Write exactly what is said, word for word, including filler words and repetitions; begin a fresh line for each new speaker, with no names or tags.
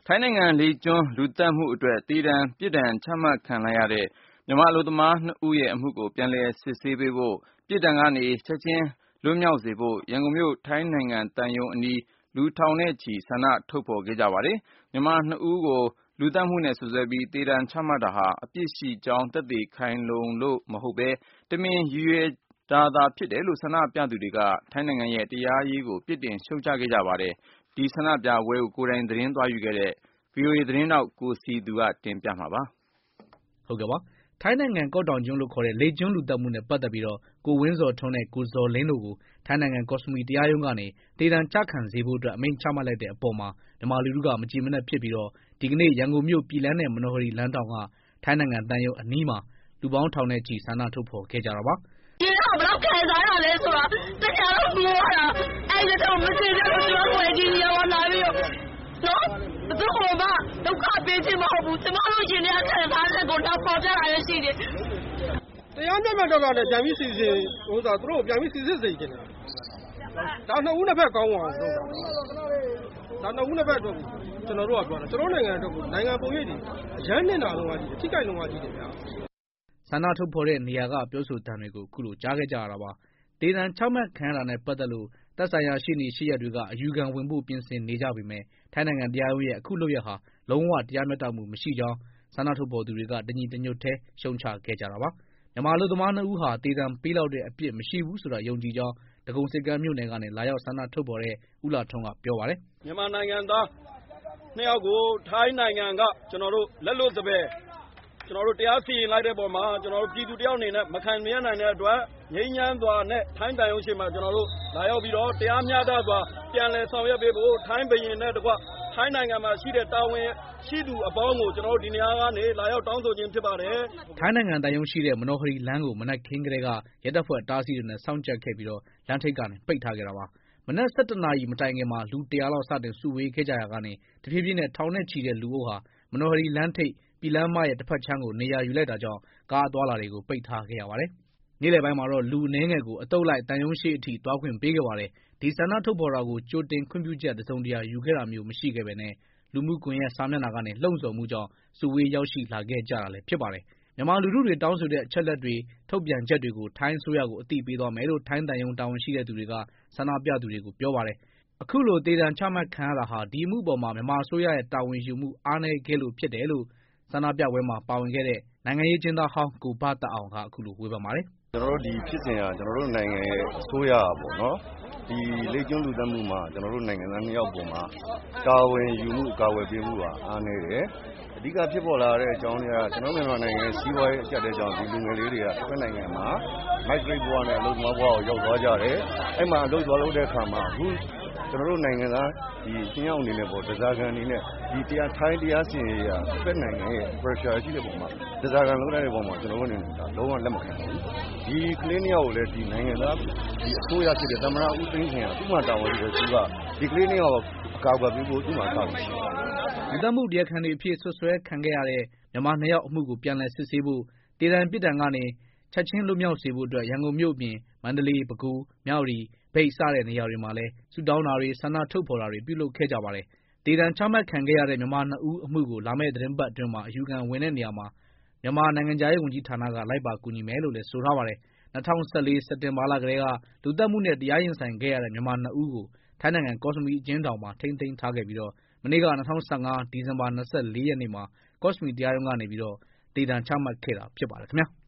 ထိုင်းနိုင်ငံလေကျွန်းလူသတ်မှုအတွက်သေဒဏ်ပြစ်ဒဏ်ချမှတ်ခံလိုက်ရတဲ့မြန်မာအလုပ်သမားနှစ်ဦးရဲ့အမှုကိုပြန်လည်စစ်ဆေးပေးဖို့ပြစ်ဒဏ်ကနေချက်ချင်းလွတ်မြောက်စေဖို့ရန်ကုန်မြို့ထိုင်းနိုင်ငံသံရုံးအနီးလူထောင်နဲ့ချီဆန္ဒထုတ်ဖော်ခဲ့ကြပါတယ်။မြန်မာနှစ်ဦးကိုလူသတ်မှုနဲ့စွပ်စွဲပြီးသေဒဏ်ချမှတ်တာဟာအပြစ်ရှိကြောင်းသက်သေခိုင်လုံလို့မဟုတ်ဘဲတမင်ရည်ရွယ်တာသာဖြစ်တယ်လို့ဆန္ဒပြသူတွေကထိုင်းနိုင်ငံရဲ့တရားရေးကိုပြစ်တင်ရှုတ်ချခဲ့ကြပါတယ်။ဒီဆန္ဒပြပွဲကိုကိုယ်တိုင်သတင်းသွားယူခဲ့တဲ့ဗွီအိုအေသတင်းထောက်ကိုစည်သူကတင်ပြမှာပါ
။ဟုတ်ကဲ့ပါ။ထိုင်းနိုင်ငံကော့တောင်ကျွန်းလို့ခေါ်တဲ့လေကျွန်းလူသတ်မှုနဲ့ပတ်သက်ပြီးတော့ကိုဝင်းဇော်ထွန်းနဲ့ကိုဇော်လင်းတို့ကိုထိုင်းနိုင်ငံကော့စမီတရားရုံးကနေသေဒဏ်ကျခံစေဖို့အတွက်အမိန့်ချမှတ်လိုက်တဲ့အပေါ်မှာမြန်မာလူထုကမကြည်မနက်ဖြစ်ပြီးတော့ဒီကနေ့ရန်ကုန်မြို့ပြည်လန်းနဲ့မနော်ဟရီလမ်းတောင်ကထိုင်းနိုင်ငံသံရုံးအနီးမှာလူပေါင်းထောင်နဲ့ချီဆန္ဒထုတ်ဖော်ခဲ့ကြတာပါ
။ဒီတော့ဘယ်တော့ခံစားရလဲဆိုတာတရားတော့ပြောရတာအဲ့ဒါတော့မသိတဲ့လို့ပြောခွင့်ကြီးရောလာပြီးတော့နော်ဘယ်သူမှဒုက္ခပေးခြင်းမဟုတ်ဘူးကျမတို့ရှင်တဲ့ခံစားချက်ကိုတော့ပေါ်ပြလာရရှိတယ်
တရားမျက်မှန်တော့လည်းပြန်ပြီးစီစဉ်ဟိုသာသူတို့ပြန်ပြီးစီစစ်စေချင်တယ်ဒါနှစ်ဦးနှစ်ဖက်ကောင်းအောင်လုပ်တာဒါနှစ်ဦးနှစ်ဖက်အတွက်ကျွန်တော်တို့ကပြောတာကျွန်တော်နိုင်ငံအတွက်ကိုနိုင်ငံပုံရိပ်တွေအရန်နေတာလုံးဝကြီးတယ်ထိကြိုက်လုံးဝကြီးတယ်ဗျာ
ဆန္ဒထုတ်ဖော်တဲ့နေရာကပြောဆိုတံတွေကိုခုလိုကြားခဲ့ကြရတာပါဒေသန်ချမှတ်ခံရတာနဲ့ပတ်သက်လို့တပ်ဆိုင်ရာရှိနေရှိရတွေကအယူခံဝင်ဖို့ပြင်ဆင်နေကြပေမဲ့ထိုင်းနိုင်ငံတရားရုံးရဲ့အခုလုပ်ရဟာလုံးဝတရားမျှတမှုမရှိကြောင်းဆန္ဒထုတ်ဖော်သူတွေကတညီတညွတ်ထဲရှုံချခဲ့ကြတာပါမြန်မာလူသမားနှစ်ဦးဟာဒေသန်ပေးလောက်တဲ့အပြစ်မရှိဘူးဆိုတာယုံကြည်ကြောင်းဒဂုံစစ်ကမ်းမြို့နယ်ကနေလာရောက်ဆန္ဒထုတ်ဖော်တဲ့ဦးလာထွန်းကပြောပါတယ်
မြန်မာနိုင်ငံသားနှစ်ယောက်ကိုထိုင်းနိုင်ငံကကျွန်တော်တို့လက်လွတ်စပယ်ကျွန်တော်တို့တရားစီရင်လိုက်တဲ့ပုံမှာကျွန်တော်တို့ပြည်သူတယောက်အနေနဲ့မခံမရနိုင်တဲ့အတွက်ငြိမ်းချမ်းစွာနဲ့ထိုင်းတန်ရုံးရှိမှကျွန်တော်တို့လာရောက်ပြီးတော့တရားမျှတစွာပြန်လည်ဆောင်ရွက်ပေးဖို့ထိုင်းဘရင်နဲ့တကွထိုင်းနိုင်ငံမှာရှိတဲ့တာဝန်ရှိသူအပေါင်းကိုကျွန်တော်တို့ဒီနေရာကနေလာရောက်တောင်းဆိုခြင်းဖြစ်ပါတယ်
ထိုင်းနိုင်ငံတန်ရုံးရှိတဲ့မနော်ဟရီလမ်းကိုမနက်ခင်းကလေးကရဲတပ်ဖွဲ့တားဆီးတွေနဲ့စောင့်ကြပ်ခဲ့ပြီးတော့လမ်းထိပ်ကနေပိတ်ထားခဲ့တာပါမနက်၁၁နာရီမတိုင်ခင်မှာလူတရာလောက်စတင်စုဝေးခဲ့ကြရာကနေတဖြည်းဖြည်းနဲ့ထောင်နဲ့ချီတဲ့လူအုပ်ဟာမနော်ဟရီလမ်းထိပ်ပြည်လမ်းမရဲ့တစ်ဖက်ခြမ်းကိုနေရာယူလိုက်တာကြောင့်ကားအသွားလာတွေကိုပိတ်ထားခဲ့ရပါတယ်။နေ့လယ်ပိုင်းမှာတော့လူအနည်းငယ်ကိုအတုပ်လိုက်တန်ရုံးရှိအထိသွားခွင့်ပေးခဲ့ပါတယ်။ဒီဆန္ဒထုတ်ဖော်တာကိုကြိုတင်ခွင့်ပြုချက်တစုံတရာယူခဲ့တာမျိုးမရှိခဲ့ပဲနဲ့လူမှုကွန်ရက်စာမျက်နှာကနေလှုံ့ဆော်မှုကြောင့်စုဝေးရောက်ရှိလာခဲ့ကြတာလည်းဖြစ်ပါတယ်။မြန်မာလူထုတွေတောင်းဆိုတဲ့အချက်လက်တွေထုတ်ပြန်ချက်တွေကိုထိုင်းအစိုးရကိုအသိပေးသွားမယ်လို့ထိုင်းတန်ရုံးတာဝန်ရှိတဲ့သူတွေကဆန္ဒပြသူတွေကိုပြောပါတယ်။အခုလိုဒေသန်ချမှတ်ခံရတာဟာဒီမှုပေါ်မှာမြန်မာအစိုးရရဲ့တာဝန်ယူမှုအားနည်းခဲ့လို့ဖြစ်တယ်လို့ဆန္ဒပြပွဲမှာပါဝင်ခဲ့တဲ့နိုင်ငံရေးကျင်းသားဟောင်းကိုဘတအောင်ကအခုလိုဝေဖန်ပါတယ်
ကျွန်တော်တို့ဒီဖြစ်စဉ်ကကျွန်တော်တို့နိုင်ငံရဲ့အစိုးရပေါ့နော်ဒီလေကျွန်းလူသတ်မှုမှာကျွန်တော်တို့နိုင်ငံသားနှစ်ယောက်ပေါ်မှာကာဝယ်ယူမှုကာဝယ်ပေးမှုကအားနည်းတယ်အဓိကဖြစ်ပေါ်လာတဲ့အကြောင်းတွေကကျွန်တော်မြန်မာနိုင်ငံရဲ့စီးပွားရေးအကျပ်တဲ့ကြောင့်ဒီလူငယ်လေးတွေကတစ်ဖက်နိုင်ငံမှာ migrate ဘဝနဲ့အလုပ်သမားဘဝကိုရောက်သွားကြတယ်အဲ့မှာအလုပ်သွားလုပ်တဲ့အခါမှာအခုကျွန်တော်တို့နိုင်ငံသားဒီရှင်းအောင်အနေနဲ့ပေါ့ဒဇာကန်အနေနဲ့ဒီတရားထိုင်းတရားစီရင်ရာတစ်ဖက်နိုင်ငံရဲ့ pressure ရှိတဲ့ပုံမှာဒဇာကန်လုပ်တဲ့ပုံမှာကျွန်တော်တို့အနေနဲ့ဒါလုံးဝလက်မခံဘူးဒီကလေးနှစ်ယောက်ကိုလည်းဒီနိုင်ငံသားဒီအစိုးရဖြစ်တဲ့သမ္မတဦးသိန်းစိန်ကသူ့မှာတာဝန်ရှိတယ်သူကဒီကလေးနှစ်ယောက်အကာအကွယ်ပေးဖို့သူ့မှာတာဝန်ရှိတယ်
လူသတ်မှုတရားခံတွေအဖြစ်ဆွဆွဲခံခဲ့ရတဲ့မြန်မာနှစ်ယောက်အမှုကိုပြန်လည်စစ်ဆေးဖို့ဒေသန်ပြည်တံကနေချက်ချင်းလွတ်မြောက်စေဖို့အတွက်ရန်ကုန်မြို့ပြင်မန္တလေးပဲခူးမြောက်ရီမြိတ်စတဲ့နေရာတွေမှာလည်းဆူတောင်းတာတွေဆန္ဒထုတ်ဖော်တာတွေပြုလုပ်ခဲ့ကြပါတယ်ဒေသန်ချမှတ်ခံခဲ့ရတဲ့မြန်မာနှစ်ဦးအမှုကိုလာမယ့်သတင်းပတ်အတွင်းမှာအယူခံဝင်တဲ့နေရာမှာမြန်မာနိုင်ငံသားရေးဝန်ကြီးဌာနကလိုက်ပါကူညီမယ်လို့လည်းဆိုထားပါတယ်၂၀၁၄စက်တင်ဘာလကတည်းကလူသတ်မှုနဲ့တရားရင်ဆိုင်ခဲ့ရတဲ့မြန်မာနှစ်ဦးကိုထိုင်းနိုင်ငံကော့စမီအကျဉ်းထောင်မှာထိန်းသိမ်းထားခဲ့ပြီးတော့မနေ့က၂၀၁၅ဒီဇင်ဘာ၂၄ရက်နေ့မှာကော့စမီတရားရုံးကနေပြီးတော့ဒေသန်ချမှတ်ခဲ့တာဖြစ်ပါတယ်ခင်ဗျာ